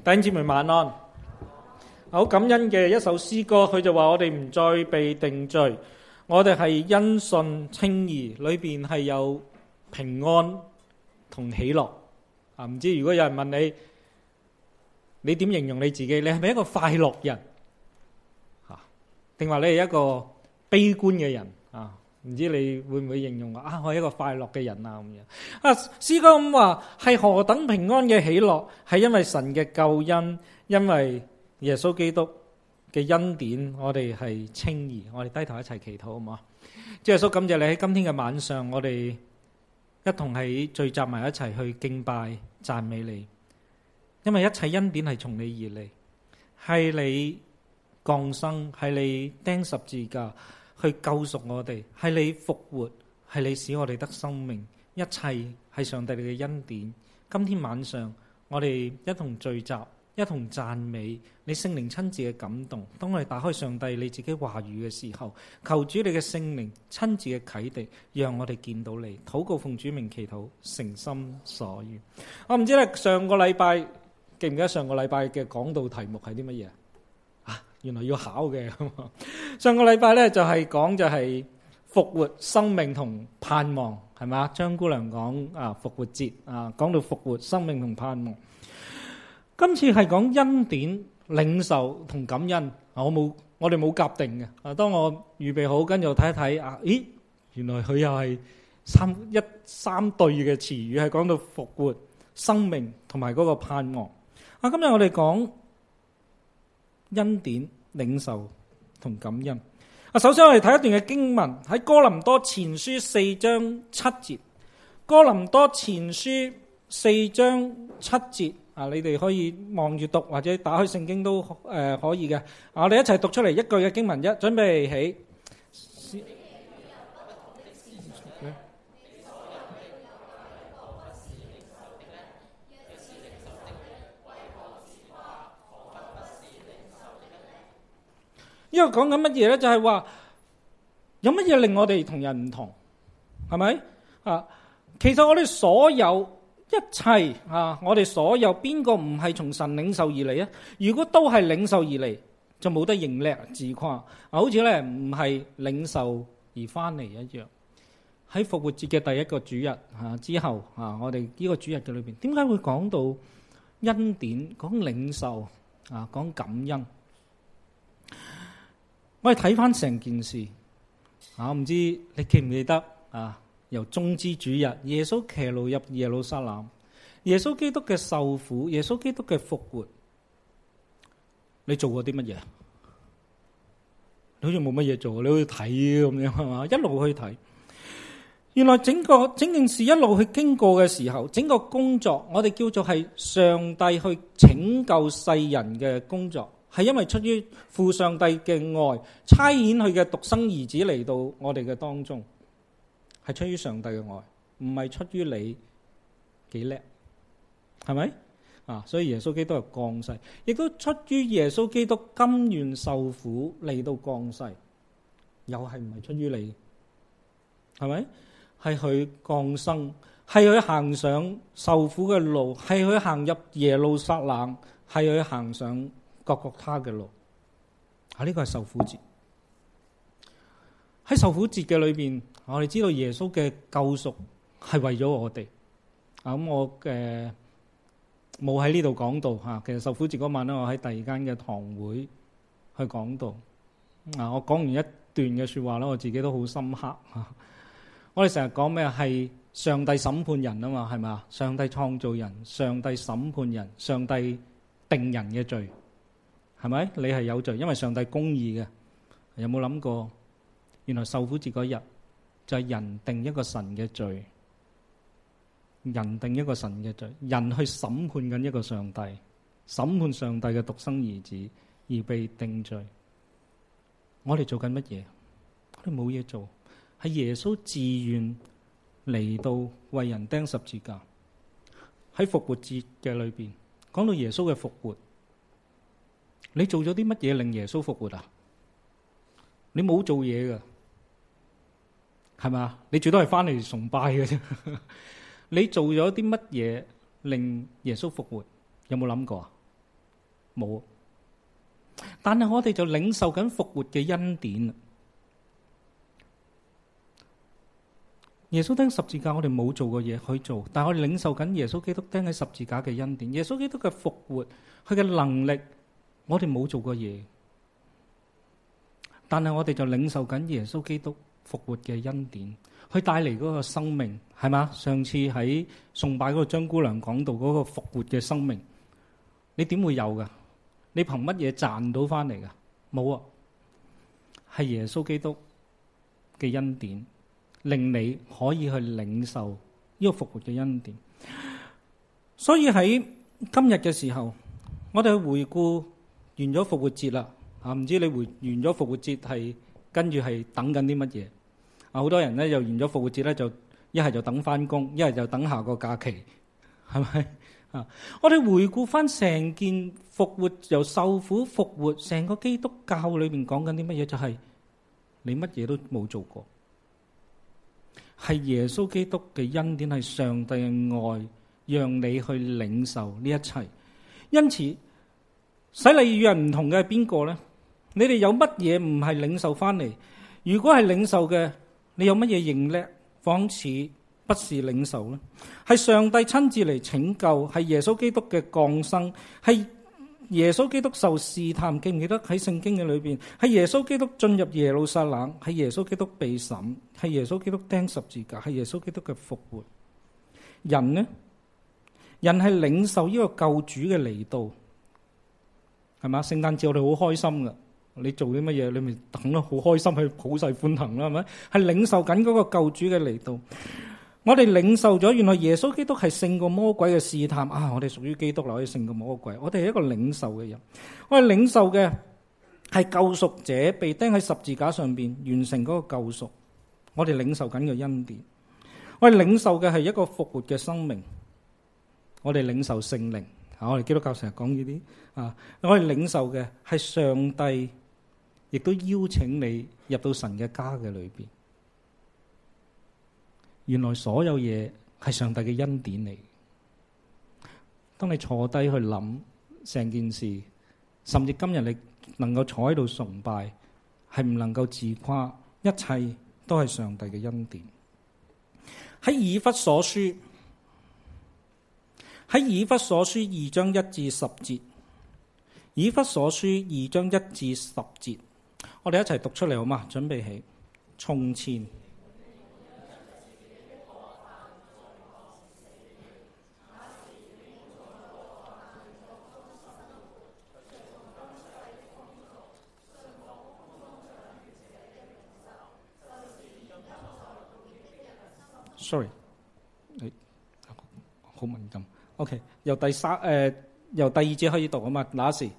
弟兄姊妹晚安。好感恩嘅一首詩歌，佢就話我哋唔再被定罪，我哋係因信稱義，裏邊係有平安同喜樂。唔知如果有人問你，你點形容你自己？你係咪一個快樂人？定話你係一個悲觀嘅人？唔知你會唔會形容我係一個快樂嘅人啊？咁樣詩歌咁話係何等平安嘅喜樂，係因為神嘅救恩，因為耶穌基督嘅恩典，我哋係稱義。我哋低頭一齊祈禱好唔好？主耶穌，感謝你喺今天嘅晚上，我哋一同喺聚集埋一齊去敬拜讚美你，因為一切恩典係從你而嚟，係你降生，係你釘十字架去救贖我哋，係你復活，係你使我哋得生命，一切係上帝你嘅恩典。今天晚上我哋一同聚集，一同讚美你聖靈親自嘅感動。當我哋打開上帝你自己話語嘅時候，求主你嘅聖靈親自嘅啟迪，讓我哋見到你。禱告奉主名祈禱，誠心所願。我唔知咧，上個禮拜記唔記得上個禮拜嘅講道題目係啲乜嘢？原來要考嘅。上個禮拜咧就係講復活、生命同盼望，係咪？張姑娘講復活節講到復活、生命同盼望。今次係講恩典、領受同感恩。我哋冇夾定嘅。當我預備好，跟住我睇一睇咦，原來佢又係三對嘅詞語，係講到復活、生命同埋嗰個盼望。今日我哋講恩典、領受同感恩。首先我哋睇一段嘅經文，喺哥林多前書4章7節。哥林多前書4章7節，你哋可以望住讀或者打開聖經都可以嘅。我哋一齊讀出嚟一句嘅經文，準備起。因為講緊乜嘢咧？就係話有乜嘢令我哋同人唔同，係咪？其實我哋所有一切我哋所有邊個唔係從神領受而嚟啊？如果都係領受而嚟，就冇得認叻自誇。好似咧唔係領受而翻嚟一樣。喺復活節嘅第一個主日之後我哋呢個主日嘅裏邊，點解會講到恩典、講領受講感恩？我哋睇翻成件事，我唔知你記唔記得由棕枝主日，耶穌騎驢入耶路撒冷，耶穌基督嘅受苦，耶穌基督嘅復活，你做過啲乜嘢？你好似冇乜嘢做，你好似睇咁樣係嘛？一路去睇，原來整件事一路去經過嘅時候，整個工作我哋叫做係上帝去拯救世人嘅工作。係因為出於父上帝嘅愛，差遣佢嘅獨生兒子嚟到我哋嘅當中，係出於上帝嘅愛，唔係出於你幾叻，係咪？所以耶穌基督係降世，亦都出於耶穌基督甘願受苦嚟到降世，又係唔係出於你？係咪？係佢降生，係佢行上受苦嘅路，係佢行入耶路撒冷，係佢行上各各他嘅路。呢個係受苦節。喺受苦節嘅裏邊，我哋知道耶穌嘅救贖係為咗我哋。咁我冇喺呢度講到其實受苦節嗰晚咧，我喺第二間嘅堂會去講到。我講完一段嘅說話咧，我自己都好深刻。我哋成日講咩？係上帝審判人啊嘛，係咪？上帝創造人，上帝審判人，上帝定人嘅罪。係咪？你係有罪，因為上帝公義嘅。有冇諗過？原來受苦節嗰日就係人定一個神嘅罪，人定一個神嘅罪，人去審判緊一個上帝，審判上帝嘅獨生兒子而被定罪。我哋做緊乜嘢？我哋冇嘢做，係耶穌自願嚟到為人釘十字架。喺復活節嘅裏邊，講到耶穌嘅復活。你做咗啲乜嘢令耶穌復活啊？你冇做嘢噶，係咪？你最多係翻嚟崇拜嘅啫。你做咗啲乜嘢令耶穌復活？有冇諗過啊？ 冇。但係我哋就領受緊復活嘅恩典。耶穌釘十字架，我哋冇做過嘢去做，但係我哋領受緊耶穌基督釘喺十字架嘅恩典。耶穌基督嘅復活，佢嘅能力，我哋冇做過嘢，但係我哋就領受緊耶穌基督復活嘅恩典，佢帶嚟嗰個生命，係嘛？上次喺崇拜嗰個張姑娘講到嗰個復活嘅生命，你點會有噶？你憑乜嘢賺到翻嚟噶？冇啊，係耶穌基督嘅恩典，令你可以去領受呢個復活嘅恩典。所以喺今日嘅時候，我哋去回顧完咗復活節啦。唔知你完咗復活節係跟住係等緊啲乜嘢？好多人咧又完咗復活節咧，就一係就等翻工，一係就等下個假期，係咪啊？我哋回顧翻成件復活，由受苦復活，成個基督教裏面講緊啲乜嘢？就係你乜嘢都冇做過，係耶穌基督嘅恩典，係上帝嘅愛，讓你去領受呢一切。因此，洗禮與人唔同嘅係邊個呢？你哋有乜嘢唔係領受翻嚟？如果係領受嘅，你有乜嘢認叻？仿似不是領受呢？係上帝親自嚟拯救，係耶穌基督嘅降生，係耶穌基督受試探。記唔記得喺聖經嘅裏邊？係耶穌基督進入耶路撒冷，係耶穌基督被審，係耶穌基督釘十字架，係耶穌基督嘅復活。人呢？人係領受呢個救主嘅嚟到，係嘛？聖誕節我哋好開心噶。你做啲乜嘢，你咪等咯，好開心，去普世歡騰啦，係咪？係領受緊嗰個救主嘅嚟到。我哋領受咗，原來耶穌基督係勝過魔鬼嘅試探啊！我哋屬於基督，可以勝過魔鬼。我哋係一個領受嘅人，我哋領受嘅係救贖者被釘喺十字架上邊完成嗰個救贖。我哋領受緊嘅恩典，我哋領受嘅係一個復活嘅生命。我哋領受聖靈，我哋基督教成日講呢啲啊，我哋領受嘅係上帝。亦都邀請你入到神嘅家嘅裏邊。原來所有嘢係上帝嘅恩典嚟。當你坐低去諗成件事，甚至今日你能夠坐喺度崇拜，係唔能夠自誇，一切都係上帝嘅恩典。喺以弗所書2章1至10節，以弗所書2章1至10節。我哋一齊讀出嚟好嗎？準備起。從前，sorry， 好敏感。OK， 由第二節開始讀好嗎？那時。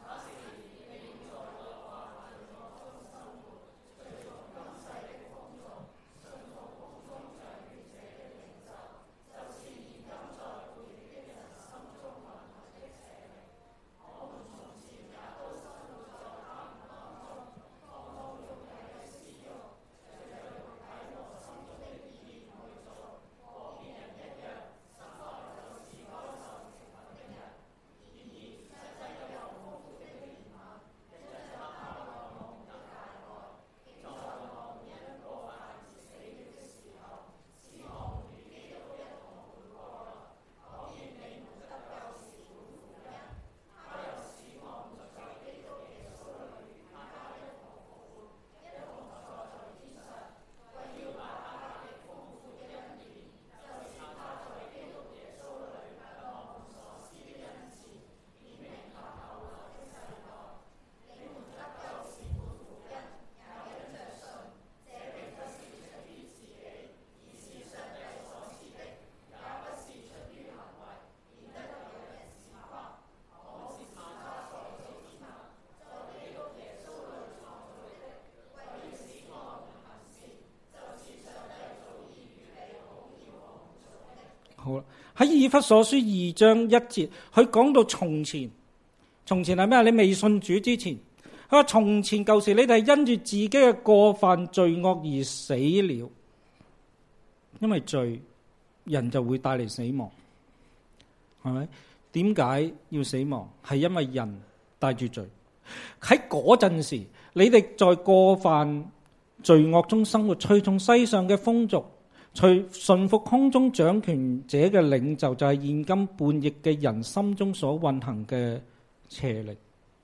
好啦，喺以弗所書2章1節，佢講到從前係咩？你未信主之前，佢話從前舊時你哋係因住自己嘅過犯罪惡而死了，因為罪人就會帶嚟死亡，係咪？ 點解要死亡？係因為人帶住罪。喺嗰陣時，你哋在過犯罪惡中生活，隨從世上嘅風俗，順服空中掌權者嘅領袖，就係現今叛逆嘅人心中所運行嘅邪力。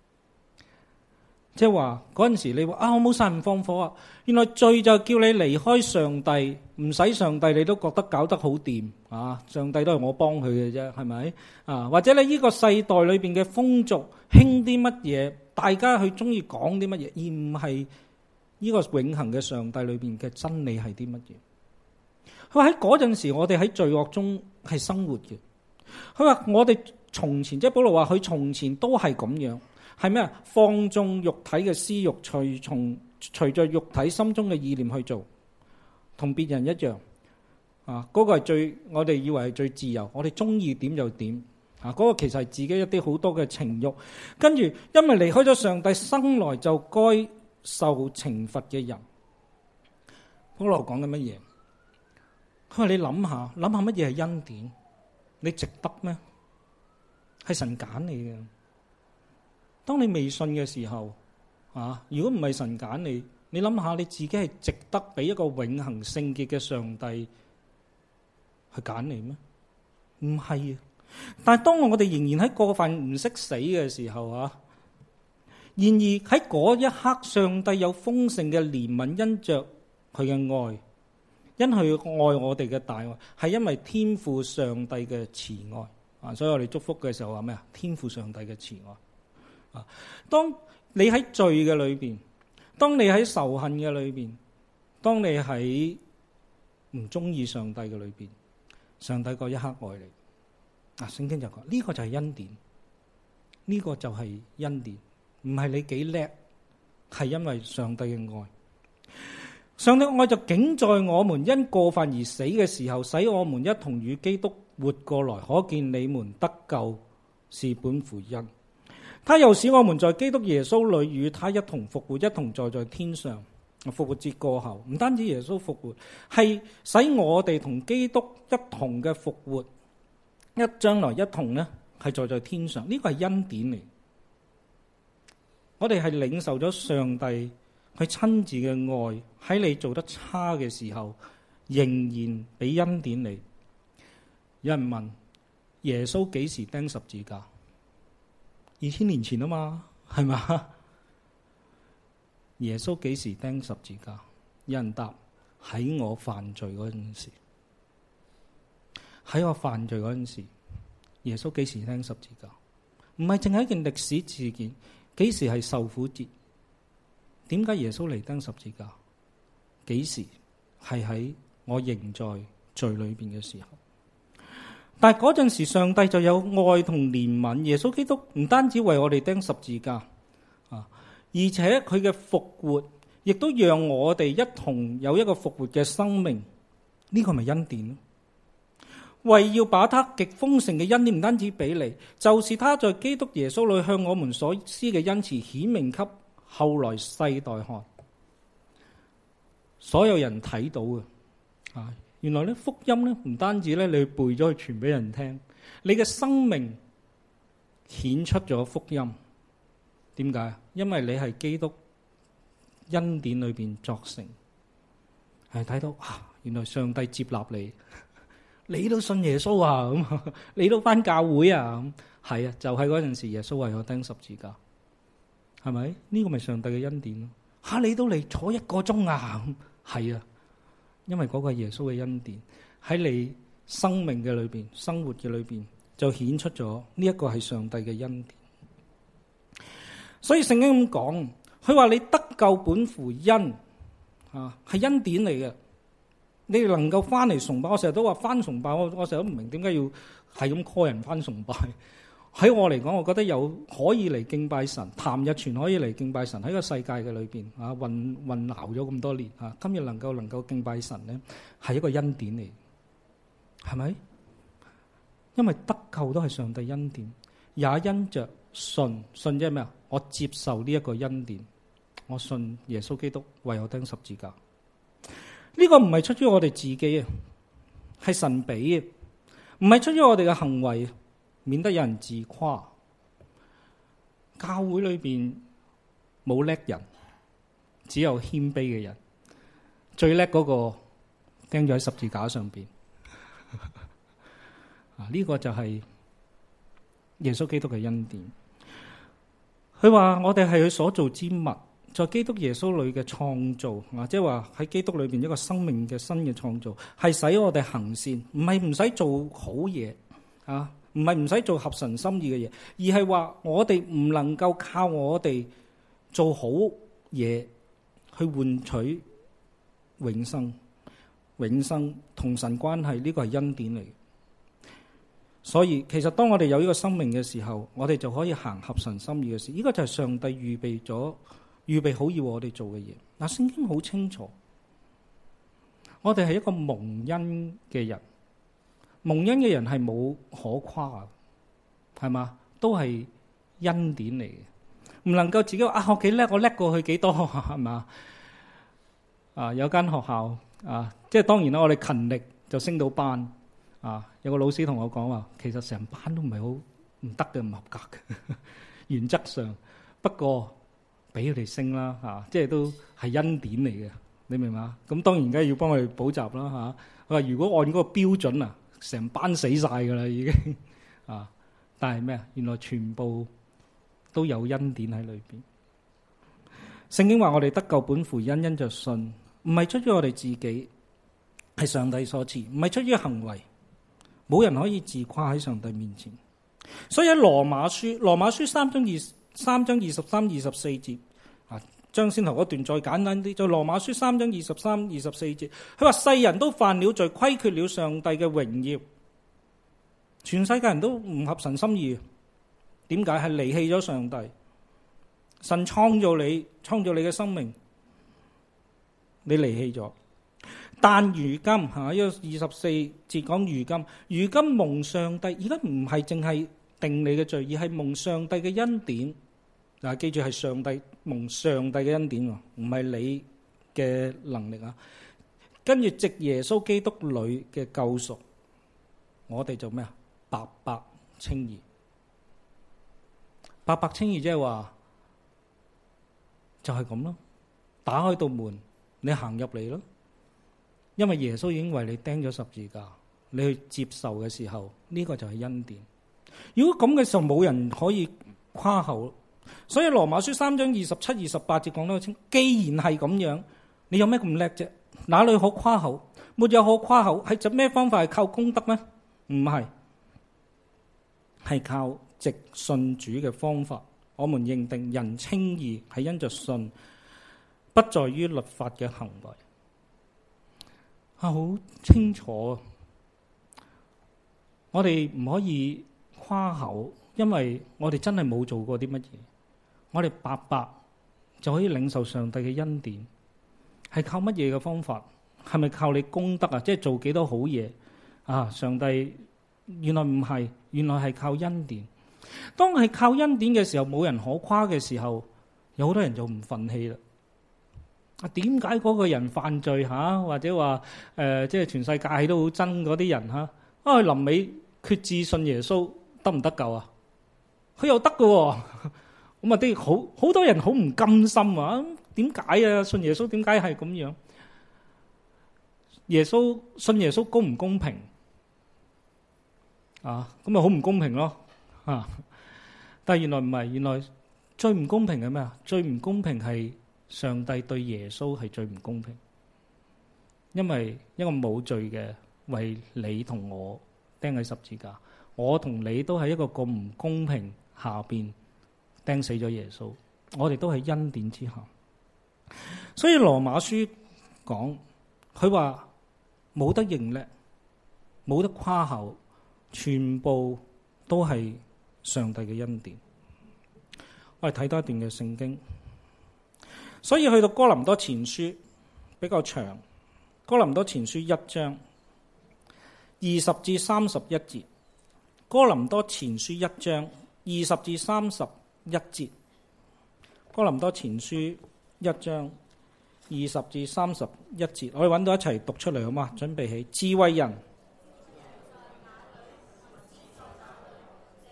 即係話嗰陣時你話我冇殺人放火啊，原來罪就叫你離開上帝，唔使上帝你都覺得搞得好掂啊！上帝都係我幫佢嘅啫，係咪啊？或者你呢個世代裏邊嘅風俗興啲乜嘢，大家去中意講啲乜嘢，而唔係呢個永恆嘅上帝裏邊嘅真理係啲乜嘢？佢話喺嗰陣時，我哋喺罪惡中係生活嘅。佢話我哋從前，即係保羅話佢從前都係咁樣。係咩啊？放縱肉體嘅私欲，隨着肉體心中嘅意念去做，同別人一樣啊！嗰個係我哋以為係最自由，我哋中意點就點啊！嗰個其實係自己一啲好多嘅情欲，跟住因為離開咗上帝，生來就該受懲罰嘅人。保羅講緊乜嘢？佢話你諗下乜嘢係恩典？你值得咩？係神揀你嘅。當你未信嘅時候，如果唔係神揀你，你諗下你自己係值得俾一個永恆聖潔嘅上帝去揀你咩？唔係啊！但係當我哋仍然喺過犯唔識死嘅時候，然而喺嗰一刻，上帝有豐盛嘅憐憫，因着佢嘅愛，因佢愛我哋嘅大愛，係因為天父上帝嘅慈愛。所以我哋祝福嘅時候話咩啊？天父上帝嘅慈愛。當你喺罪嘅裏邊，當你喺仇恨嘅裏邊，當你喺唔中意上帝嘅裏邊，上帝嗰一刻愛你。聖經就講呢個就係恩典，呢個就係恩典，唔係你幾叻，係因為上帝嘅愛。上帝嘅愛就竟在我們因過犯而死嘅時候，使我們一同與基督活過來。可見你們得救是本乎恩。他又使我們在基督耶穌裏與他一同復活，一同坐在天上。復活節過後，唔單止耶穌復活，係使我哋同基督一同嘅復活，將來一同呢係坐在天上。呢個係恩典嚟。我哋係領受咗上帝佢親自嘅愛，喺你做得差嘅時候，仍然俾恩典你。有人問耶穌幾時釘十字架？2000年前啊嘛，係嘛？耶穌幾時釘十字架？有人答：喺我犯罪嗰陣時。喺我犯罪嗰陣時，耶穌幾時釘十字架？唔係淨係一件歷史事件。幾時係受苦節？點解耶穌嚟釘十字架？幾時係喺我仍在罪裏邊嘅時候？但係嗰陣時，上帝就有愛同憐憫。耶穌基督唔單止為我哋釘十字架，而且佢嘅復活，亦都讓我哋一同有一個復活嘅生命。呢個咪恩典咯？為要把他極豐盛嘅恩典唔單止俾你，就是他在基督耶穌裏向我們所施嘅恩慈顯明給後來世代看，所有人睇到嘅。原來咧福音咧唔單止咧你背咗去傳俾人聽，你嘅生命顯出咗福音。點解？因為你係基督恩典裏邊作成，係睇到原來上帝接納你，你都信耶穌啊，咁你都返教會啊，咁係啊，就係嗰陣時耶穌為我釘十字架，係咪？呢個咪上帝嘅恩典咯。你都嚟坐1個鐘啊，咁係啊。因為嗰個係耶穌嘅恩典喺你生命嘅裏邊、生活嘅裏邊，就顯出咗呢一個係上帝嘅恩典。所以聖經咁講，佢話你得救本乎恩，係恩典嚟嘅。你哋能夠翻嚟崇拜，我成日都話翻崇拜，我成日都唔明點解要係咁 call 人翻崇拜。喺我嚟講，我覺得有可以嚟敬拜神，譚日全可以嚟敬拜神。喺個世界嘅裏邊混淆咗咁多年，今日能夠敬拜神呢，係一個恩典嚟，係咪？因為得救都係上帝恩典，也因着信即係咩啊？我接受呢一個恩典，我信耶穌基督為我釘十字架。呢個唔係出於我哋自己啊，係神俾嘅，唔係出於我哋嘅行為。 免得有人自誇。教會裏邊冇叻人，只有謙卑嘅人。最叻嗰個釘咗喺十字架上邊。呢個就係耶穌基督嘅恩典。佢話我哋係佢所造之物，在基督耶穌裏嘅創造，即係話喺基督裏邊一個生命嘅新嘅創造，係使我哋行善，唔係唔使做好嘢啊，唔係唔使做合神心意嘅嘢，而係話我哋唔能夠靠我哋做好嘢去換取永生。永生同神關係，呢個係恩典嚟。所以其實當我哋有呢個生命嘅時候，我哋就可以行合神心意嘅事。呢個就係上帝預備好要我哋做嘅嘢。嗱，聖經好清楚，我哋係一個蒙恩嘅人。蒙恩嘅人係冇可誇，係嘛？都係恩典嚟嘅，唔能夠自己話我幾叻，我叻過去幾多，係嘛？有間學校即係當然啦，我哋勤力就升到班。有個老師同我講話，其實成班都唔係好唔得嘅，唔合格嘅。原則上，不過俾佢哋升啦，即係都係恩典嚟嘅，你明嘛？咁當然梗係要幫佢哋補習啦，佢話如果按嗰個標準成班死晒㗎啦已經但係咩啊？原來全部都有恩典喺裏邊。聖經話我哋得救本乎恩，因着信，唔係出於我哋自己，係上帝所賜，唔係出於行為。冇人可以自誇喺上帝面前，所以喺羅馬書3章23、24節，將先頭嗰段再簡單啲，就羅馬書3章23、24節，佢話世人都犯了罪，虧缺了上帝嘅榮耀，全世界人都唔合神心意。點解？係離棄咗上帝。神創造你嘅生命，你離棄咗。但如今呢個24節講如今蒙上帝，而家唔係淨係定你嘅罪，而係蒙上帝嘅恩典。記住係蒙上帝嘅恩典，唔係你嘅能力啊。跟住藉耶穌基督裏嘅救贖，我哋就咩啊？白白稱義。白白稱義即係話就係咁咯，打開道門，你行入嚟咯。因為耶穌已經為你釘咗十字架，你去接受嘅時候，呢個就係恩典。如果咁嘅時候，冇人可以誇口。所以羅馬書3章27、28節講得好清，既然係咁樣，你有咩咁叻啫？哪裏可誇口？沒有可誇口。係就咩方法？係靠功德咩？唔係，係靠藉信主嘅方法。我們認定人稱義係因着信，不在於律法嘅行為。好清楚，我哋唔可以誇口，因為我哋真係冇做過啲乜嘢，我哋白白就可以領受上帝嘅恩典。係靠乜嘢嘅方法？係咪靠你功德啊？即係做幾多好嘢啊？上帝原來唔係，原來係靠恩典。當係靠恩典嘅時候，冇人可誇嘅時候，有好多人就唔忿氣啦。點解嗰個人犯罪或者話即係全世界都好憎嗰啲人臨尾決志信耶穌得唔得救啊？佢又得㗎喎，咁啲好多人好唔甘心啊！點解啊？信耶穌點解係咁樣？信耶穌公唔公平咁咪好唔公平咯但係原來唔係，原來最唔公平係咩啊？最唔公平係上帝對耶穌係最唔公平，因為一個冇罪嘅為你同我釘喺十字架，我同你都係一個咁唔公平下邊釘死咗耶穌，我哋都係恩典之下。所以羅馬書講，佢話冇得認叻，冇得誇口，全部都係上帝嘅恩典。我哋睇多一段嘅聖經。所以去到哥林多前書比較長，哥林多前書1章20至31節，哥林多前書1章20至31節，哥林多前書1章20至31節，我哋揾到一齊讀出嚟好嗎？準備起，智慧人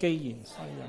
既然世人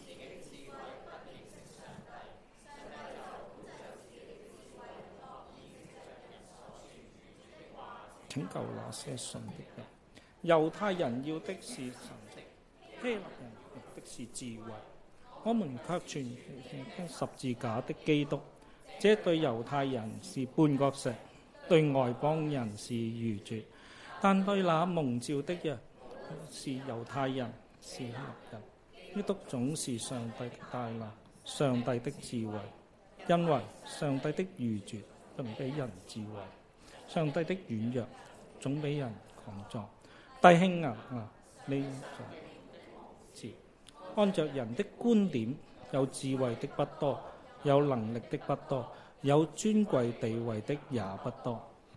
拯救那些信的人，猶太人要的是神蹟，希臘人要的是智慧，我們卻傳十字架的基督。這對猶太人是絆腳石，對外邦人是愚拙，但對那蒙召的人是猶太人，是希臘人，基督總是上帝的大能，上帝的智慧。因為上帝的愚拙總比人智慧，上帝的軟弱總比人強壯。弟兄啊，你就按着人的觀點，有智慧的不多，有能力的不多，有尊貴地位的也不多。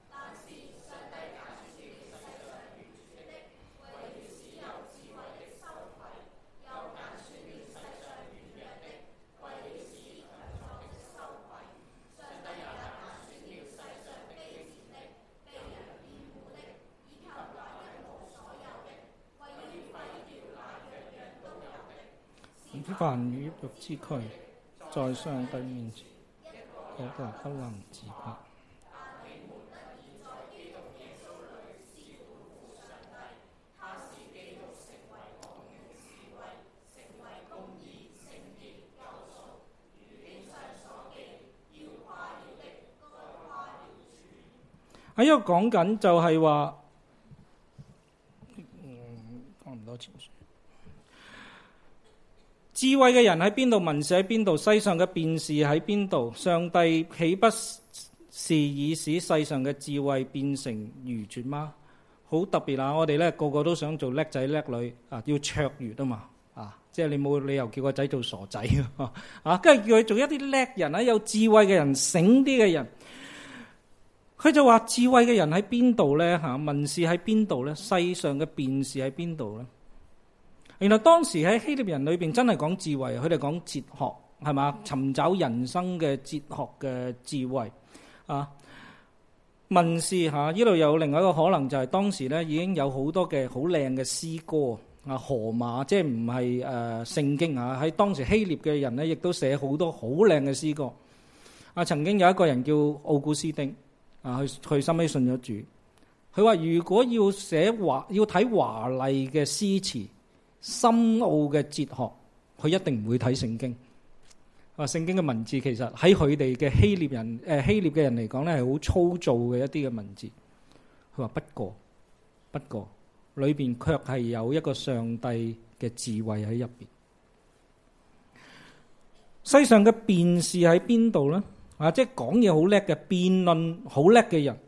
凡與欲之軀，在上帝面前，一個不能自誇。喺呢個講緊就係話，講唔多錢。智慧嘅人喺邊度？文士喺邊度？世上嘅辯士喺邊度？上帝豈不是以使世上嘅智慧變成愚拙嗎？好特別啊！我哋咧個個都想做叻仔叻女啊，要卓越啊嘛啊！即係你冇理由叫個仔做傻仔啊！跟住叫佢做一啲叻人啊，有智慧嘅人、醒啲嘅人。佢就話智慧嘅人喺邊度咧？嚇，文士喺邊度咧？世上嘅辯士喺邊度咧？原來當時喺希臘人裏邊真係講智慧，佢哋講哲學，係嘛？尋找人生嘅哲學嘅智慧啊！文士嚇，呢度有另外一個可能就係當時咧已經有好多嘅好靚嘅詩歌啊，荷馬即係唔係聖經啊？喺當時希臘嘅人咧，亦都寫好多好靚嘅詩歌啊！曾經有一個人叫奧古斯丁啊，佢收尾信咗主。佢話如果要要睇華麗嘅詩詞、深奧嘅哲學，佢一定唔會睇聖經。聖經嘅文字其實喺佢哋嘅希臘嘅人嚟講咧，係好粗糙嘅一啲嘅文字。佢話不過裏邊卻係有一個上帝嘅智慧喺入邊。世上嘅辯士喺邊度咧？即係講嘢好叻嘅，辯論好叻嘅人。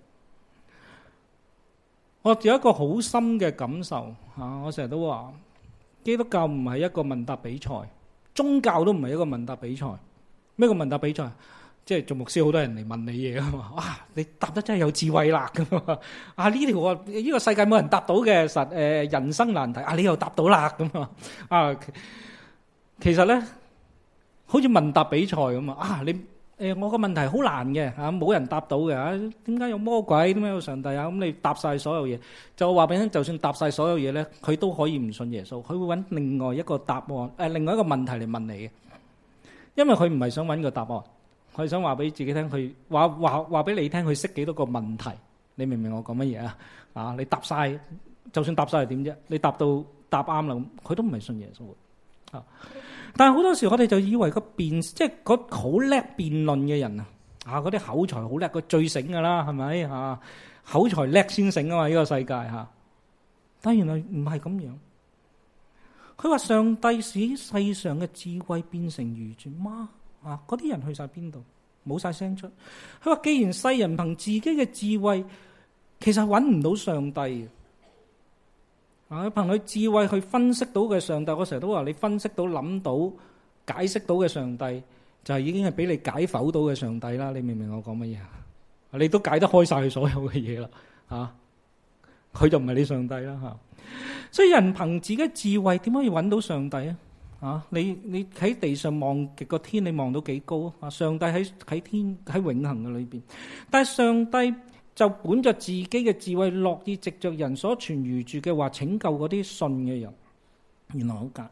我有一個好深嘅感受我成日都話，基督教唔係一個問答比賽，宗教都唔係一個問答比賽。咩個問答比賽？即係做牧師好多人嚟問你嘢啊嘛！哇，你答得真係有智慧啦咁啊！呢個世界冇人答到嘅人生難題你又答到啦咁啊！其實咧，好似問答比賽咁我個問題好難嘅冇人答到嘅點解有魔鬼？點解有上帝啊？咁你答晒所有嘢，就話俾你聽，就算答晒所有嘢咧，佢都可以唔信耶穌，佢會揾另外一個答案，另外一個問題嚟問你嘅，因為佢唔係想揾個答案，佢想話俾自己聽，佢話俾你聽，佢識幾多個問題？你明唔明我講乜嘢啊？你答晒，就算答晒係點啫？你答啱啦，佢都唔係信耶穌啊！但係好多時我哋就以為即係嗰好叻辯論嘅人嗰啲口才好叻，佢最醒噶啦，係咪口才叻先醒啊嘛！呢個世界但係原來唔係咁樣。佢話上帝使世上嘅智慧變成愚拙嗎？嗰啲人去晒邊度？冇晒聲出。佢話既然世人憑自己嘅智慧，其實揾唔到上帝。憑佢智慧去分析到嘅上帝，我成日都話你分析到、諗到、解釋到嘅上帝，就係已經係俾你解剖到嘅上帝啦。你明唔明我講乜嘢？你都解得開晒佢所有嘅嘢啦，佢就唔係你上帝啦。所以人憑自己智慧點可以揾到上帝啊？你喺地上望極個天，你望到幾高啊？上帝喺天喺永恆嘅裏邊，但係上帝就本着自己嘅智慧，樂意藉着人所傳愚拙嘅話拯救嗰啲信嘅人。原來好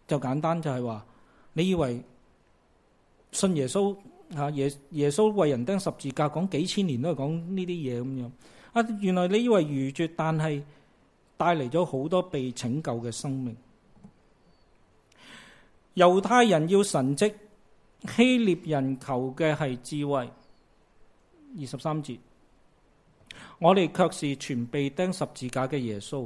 就簡單，就係話你以為信耶穌耶穌為人釘十字架講幾千年都係講呢啲嘢咁樣啊？原來你以為愚拙，但係帶嚟咗好多被拯救嘅生命。猶太人要神蹟，希臘人求嘅係智慧。23節，我哋卻是傳被釘十字架嘅耶穌，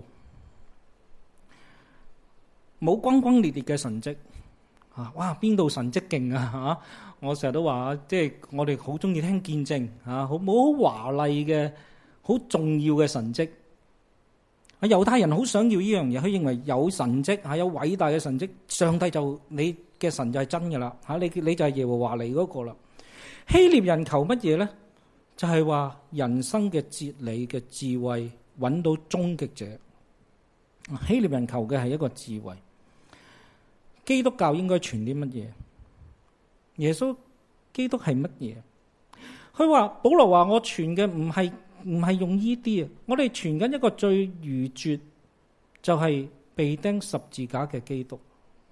冇轟轟烈烈嘅神蹟啊！哇，邊度神蹟勁啊？我成日都話，即係我哋好中意聽見證啊，冇好華麗嘅、好重要嘅神蹟。猶太人好想要呢樣嘢，佢認為有神蹟有偉大嘅神蹟，上帝就你嘅神就係真噶啦你就係耶和華嚟嗰個啦。希臘人求乜嘢呢？就係話人生嘅哲理嘅智慧，揾到終極者。希臘人求嘅係一個智慧。基督教應該傳啲乜嘢？耶穌基督係乜嘢？佢話保羅話我傳嘅唔係用呢啲啊，我哋傳緊一個最愚拙，就係被釘十字架嘅基督。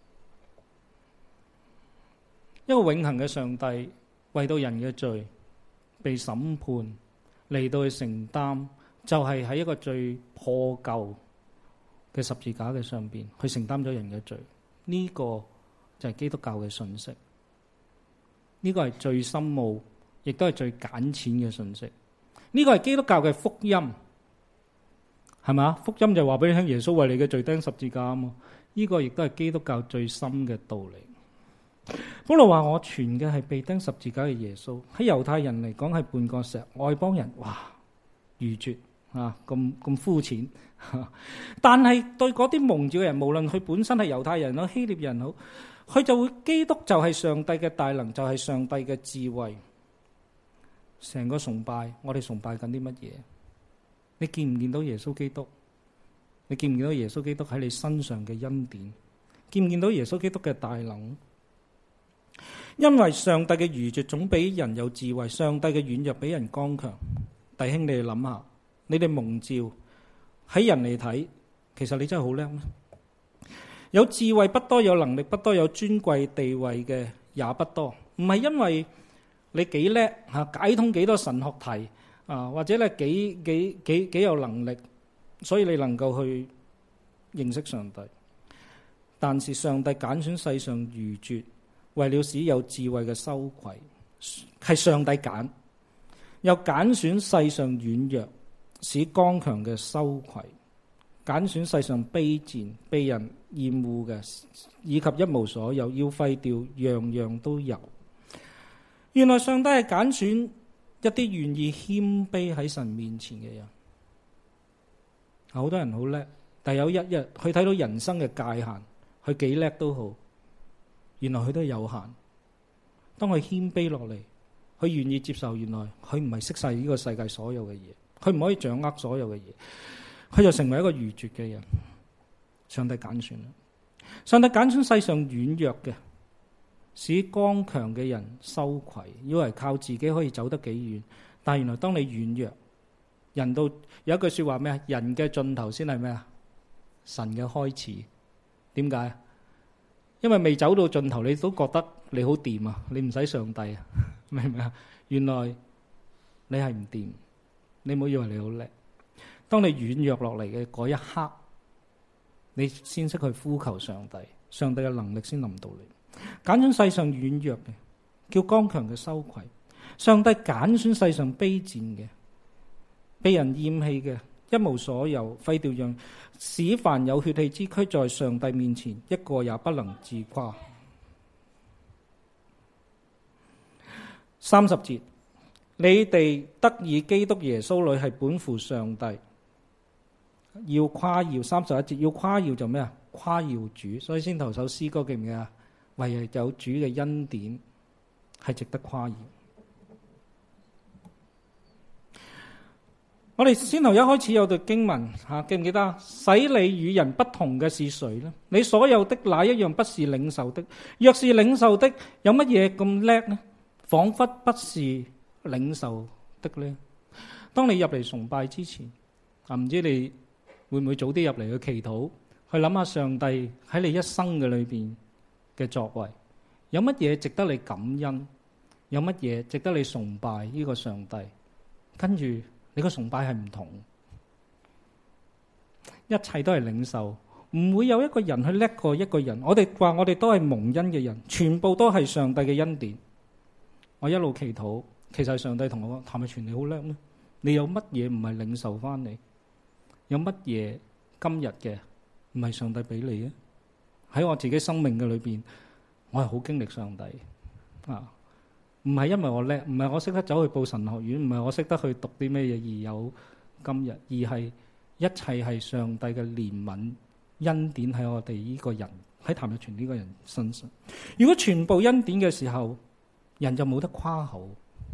一個永恆嘅上帝為到人嘅罪被審判，嚟到去承擔，就係喺一個最破舊嘅十字架嘅上邊去承擔咗人嘅罪。呢個就係基督教嘅信息，呢個係最深奧，亦都係最簡淺嘅信息。呢個係基督教嘅福音，係嘛？福音就話俾你聽，耶穌為你嘅罪釘十字架啊嘛。呢個亦都係基督教最深嘅道理。保羅話我傳嘅係被釘十字架嘅耶穌，喺猶太人嚟講係絆腳石，外邦人哇愚拙啊，咁膚淺。但係對嗰啲蒙召嘅人，無論佢本身係猶太人好，希臘人好，佢就會基督就係上帝嘅大能，就係上帝嘅智慧。成個崇拜，我哋崇拜緊啲乜嘢？你見唔見到耶穌基督？你見唔見到耶穌基督喺你身上嘅恩典？見唔見到耶穌基督嘅大能？因為上帝嘅愚拙總比人有智慧，上帝嘅軟弱比人剛強。弟兄，你哋諗下，你哋蒙召喺人嚟睇，其實你真係好叻咩？有智慧不多，有能力不多，有尊貴地位嘅也不多。唔係因為你幾叻解通幾多神學題或者你幾有能力，所以你能夠去認識上帝。但是上帝揀選世上愚拙，為了使有智慧嘅羞愧，係上帝揀，又揀選世上軟弱，使剛強嘅羞愧，揀選世上卑賤、被人厭惡嘅，以及一無所有，要廢掉樣樣都有。原來上帝係揀選一啲願意謙卑喺神面前嘅人。好多人好叻，但有一日佢睇到人生嘅界限，佢幾叻都好，原來佢都係有限。當佢謙卑落嚟，佢願意接受，原來佢唔係識晒呢個世界所有嘅嘢，佢唔可以掌握所有嘅嘢，佢就成為一個愚拙嘅人。上帝揀選啦，上帝揀選世上軟弱嘅，使剛強嘅人羞愧，以為靠自己可以走得幾遠，但原來當你軟弱，人到有一句說話咩啊？人嘅盡頭先係咩啊？神嘅開始。點解？因為未走到盡頭，你都覺得你好掂啊，你唔使上帝啊，明唔明啊？原來你係唔掂，你唔好以為你好叻。當你軟弱落嚟嘅嗰一刻，你先識去呼求上帝，上帝嘅能力先臨到你。揀選世上軟弱嘅，叫剛強嘅羞愧；上帝揀選世上卑賤嘅，被人厭棄嘅，一無所有，廢掉樣，使凡有血氣之軀在上帝面前一個也不能自誇。30節，你哋得以基督耶穌裏係本乎上帝，要誇耀。31節，要誇耀就咩啊？誇耀主。所以先頭首詩歌記唔記得？唯有主嘅恩典係值得誇耀。我哋先頭一開始有段經文記唔記得？使你與人不同嘅是誰呢？你所有的哪一樣不是領受的？若是領受的，有乜嘢咁叻呢？仿佛不是領受的呢？當你入嚟崇拜之前，唔知你會唔會早啲入嚟去祈禱， 去諗下上帝喺你一生嘅裏邊嘅作為，有乜嘢值得你感恩，有乜嘢值得你崇拜呢個上帝，跟住你個崇拜係唔同，一切都係領受，唔會有一個人去叻過一個人。我哋話我哋都係蒙恩嘅人，全部都係上帝嘅恩典。我一路祈禱，其實上帝同我講，譚日全你好叻咩？你有乜嘢唔係領受翻嚟？有乜嘢今日嘅唔係上帝俾你啊？喺我自己生命嘅裏邊，我係好經歷上帝啊！唔係因為我叻，唔係我識得走去報神學院，唔係我識得去讀啲咩嘢而有今日，而係一切係上帝嘅憐憫恩典喺我哋呢個人，喺譚日全呢個人身上。如果全部恩典嘅時候，人就冇得誇口。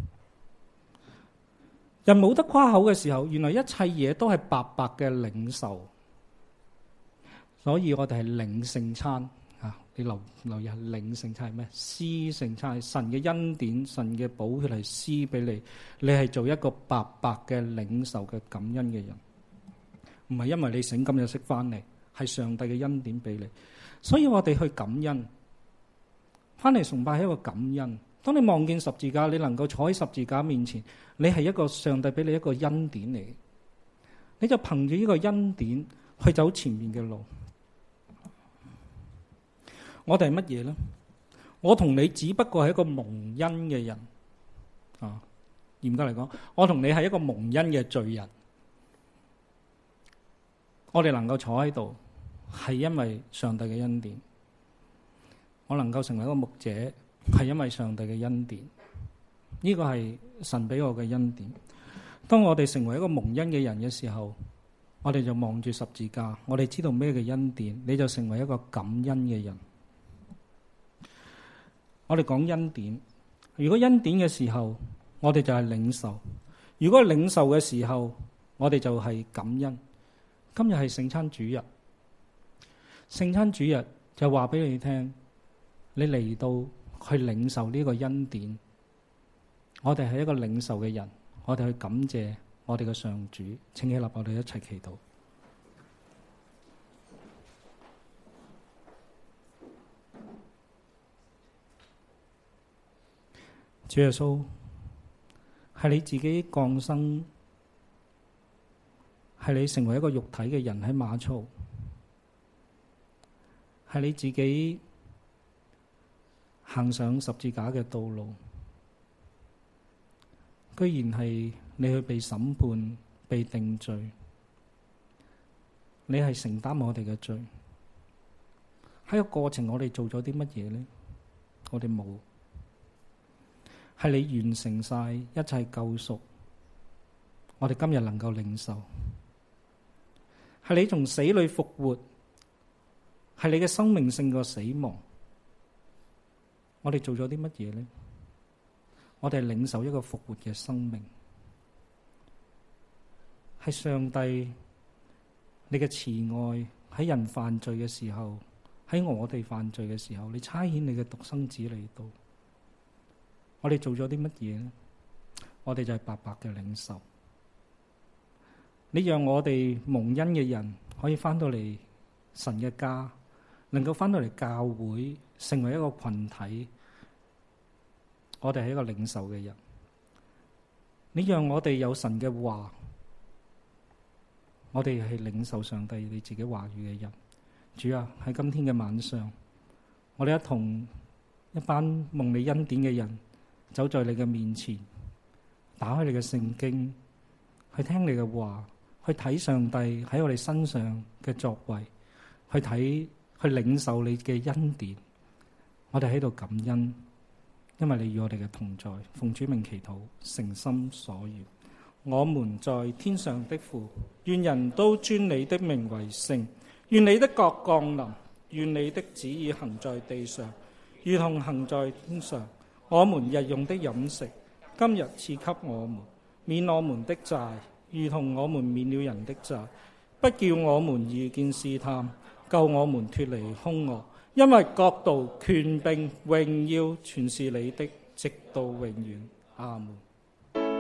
人冇得誇口嘅時候，原來一切嘢都係白白嘅領受。所以我哋係領聖餐啊！你留意下領聖餐係咩？施聖餐係神嘅恩典，神嘅寶血係施俾你，你係做一個白白嘅領受嘅感恩嘅人，唔係因為你醒今日識翻嚟，係上帝嘅恩典俾你。所以我哋去感恩，翻嚟崇拜係一個感恩。當你望見十字架，你能夠坐喺十字架面前，你係一個上帝俾你一個恩典嚟，你就憑住呢個恩典去走前面嘅路。我哋係乜嘢呢？我同你只不過係一個蒙恩嘅人啊！嚴格嚟講，我同你係一個蒙恩嘅罪人。我哋能夠坐喺度，係因為上帝嘅恩典。我能夠成為一個牧者，係因為上帝嘅恩典。呢個係神俾我嘅恩典。當我哋成為一個蒙恩嘅人嘅時候，我哋就望住十字架，我哋知道咩嘅恩典，你就成為一個感恩嘅人。我哋講恩典，如果恩典嘅時候，我哋就係領受；如果領受嘅時候，我哋就係感恩。今日係聖餐主日，聖餐主日就話俾你聽，你嚟到去領受呢個恩典。我哋係一個領受嘅人，我哋去感謝我哋嘅上主。請起立，我哋一齊祈禱。主耶穌，係你自己降生，係你成為一個肉體嘅人喺馬槽，係你自己行上十字架嘅道路，居然係你去被審判、被定罪，你係承擔我哋嘅罪。喺個過程，我哋做咗啲乜嘢呢？我哋冇。係你完成晒一切救贖，我哋今日能夠領受。係你從死裏復活，係你嘅生命勝過死亡。我哋做咗啲乜嘢呢？我哋領受一個復活嘅生命。係上帝你嘅慈愛，喺人犯罪嘅時候，喺我哋犯罪嘅時候，你差遣你嘅獨生子嚟到。我哋做咗啲乜嘢呢？我哋就係白白嘅領受。你讓我哋蒙恩嘅人可以翻到嚟神嘅家，能夠翻到嚟教會，成為一個群體。我哋係一個領受嘅人。你讓我哋有神嘅話，我哋係領受上帝你自己話語嘅人。主啊，喺今天嘅晚上，我哋一同一班蒙你恩典嘅人，走在你嘅面前，打開你嘅聖經，去聽你嘅話，去睇上帝喺我哋身上嘅作為，去睇，去領受你嘅恩典。我哋喺度感恩，因為你與我哋嘅同在。奉主名祈禱，誠心所願。我們在天上的父，願人都尊你的名為聖。願你的國降臨，願你的旨意行在地上，如同行在天上。我們日用的飲食，今日賜給我們，免我們的債，如同我們免了人的債。不叫我們遇見試探，救我們脫離兇惡。因為國度、權柄、榮耀，全是你的，直到永遠。阿門。